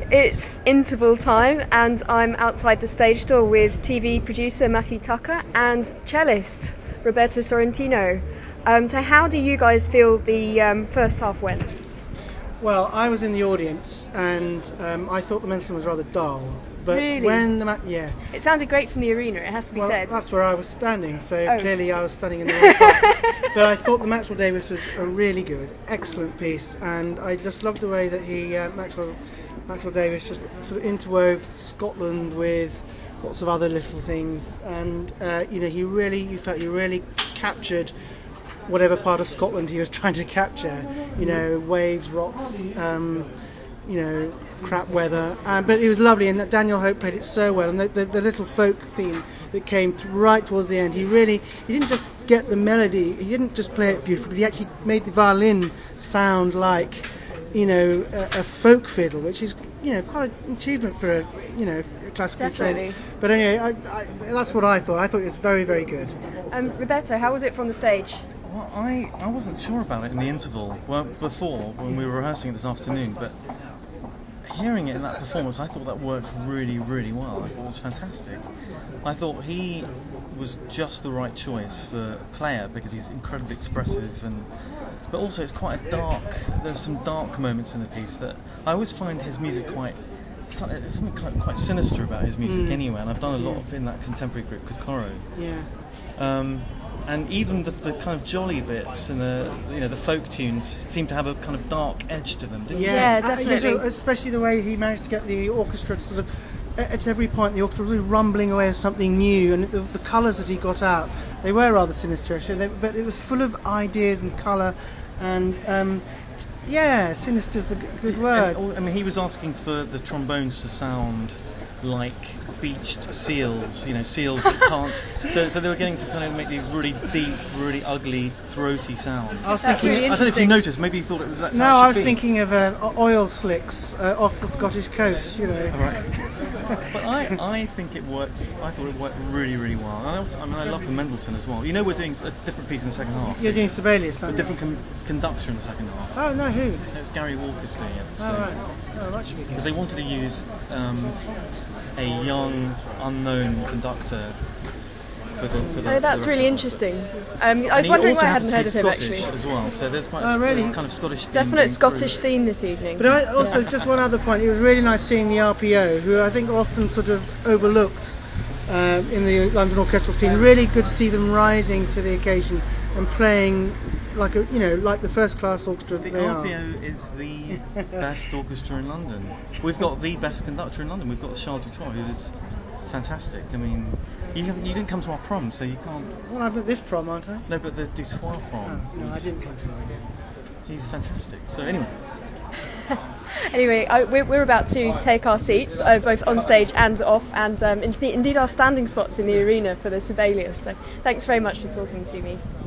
It's interval time and I'm outside the stage door with TV producer Matthew Tucker and cellist Roberto Sorrentino. So how do you guys feel the first half went? Well, I was in the audience and I thought the Mendelssohn was rather dull. But really? when It sounded great from the arena, it has to be said. That's where I was standing, so clearly I was standing in the wrong part. But I thought the Maxwell Davies was a really good, excellent piece, and I just loved the way that he, Maxwell Davies, just sort of interwove Scotland with lots of other little things, and you felt he really captured whatever part of Scotland he was trying to capture. Waves, rocks, crap weather, but it was lovely, and Daniel Hope played it so well, and the little folk theme that came right towards the end, he didn't just get the melody, he didn't just play it beautifully, but he actually made the violin sound like a folk fiddle, which is quite an achievement for a classically trained. But anyway, that's what I thought. I thought it was very, very good. Roberto, how was it from the stage? Well, I wasn't sure about it in the interval. Well, before when we were rehearsing it this afternoon, but hearing it in that performance, I thought that worked really, really well. I thought it was fantastic. I thought he was just the right choice for player because he's incredibly expressive, but also it's quite a dark. There's some dark moments in the piece that I always find his music there's something quite sinister about his music anyway. And I've done a lot in that contemporary group with Coro. Yeah. And even the kind of jolly bits and the folk tunes seem to have a kind of dark edge to them, didn't they? Yeah, definitely. Especially the way he managed to get the orchestra to sort of, at every point the orchestra was really rumbling away with something new, and the colours that he got out, they were rather sinister, but it was full of ideas and colour, and sinister is the good word. And, he was asking for the trombones to sound like beached seals, seals that can't. So they were getting to kind of make these really deep, really ugly, throaty sounds. That's really interesting. I don't know if you noticed. Maybe you thought it was. That's no, how it should I was be. thinking of oil slicks off the Scottish coast. Right. But I think it worked. I thought it worked really, really well. And I love the Mendelssohn as well. We're doing a different piece in the second half. You're doing Sibelius, a different conductor in the second half. Oh no, who? It's Gary Walker's doing it. Oh right. Oh, that should be good. Because they wanted to use a young, unknown conductor for the that's really interesting. I was and wondering why I happens hadn't to be heard of him Scottish actually. as well. So there's quite really? there's a kind of Scottish theme Definite Scottish theme this evening. But I also, just one other point, it was really nice seeing the RPO, who I think are often sort of overlooked in the London orchestral scene. Really good to see them rising to the occasion and playing like the first class orchestra The they are. RPO is the best orchestra in London. We've got the best conductor in London. We've got Charles Dutoit, who is fantastic. I mean, you didn't come to our prom, so you can't. Well, I'm at this prom, aren't I? No, but the Dutoit prom. Oh, no, I didn't come to mine. He's fantastic. So anyway. Anyway, we're about to take our seats, both on stage and off, and indeed our standing spots in the arena for the Sibelius. So thanks very much for talking to me.